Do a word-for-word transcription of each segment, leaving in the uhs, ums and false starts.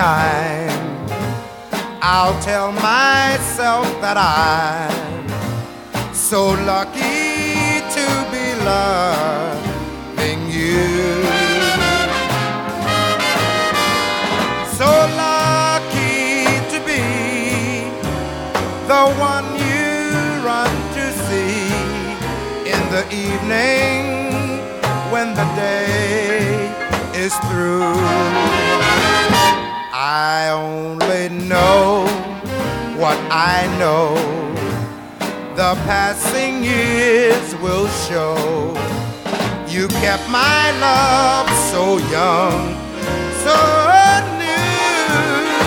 time, I'll tell myself that I'm so lucky to be loving you. So lucky to be the one you run to see in the evening when the day is through. I only know what I know, the passing years will show. You kept my love so young, so new,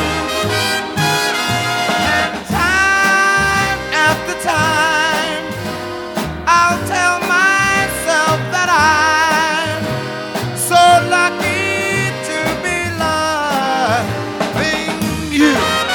and time after time I'll tell myself that I'm so lucky to be loving you.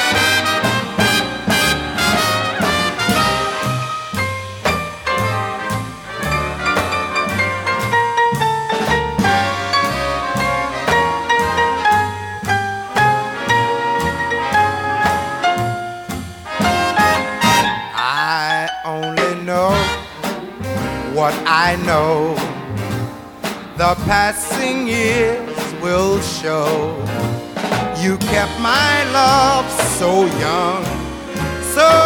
I only know what I know, the passing years will show. You kept my love so young, so